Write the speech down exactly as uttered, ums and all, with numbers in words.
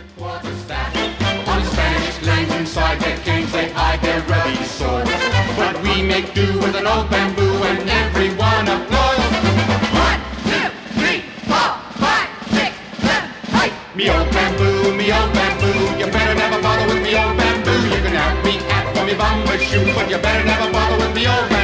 What is that? On Spanish lands inside their canes they hide their ruddy swords. But we make do with an old bamboo and everyone applauds. One, two, three, four, five, six, seven, eight. Me old bamboo, me old bamboo, you better never bother with me old bamboo. You can have me hat or me bumper shoe, but you better never bother with me old bamboo.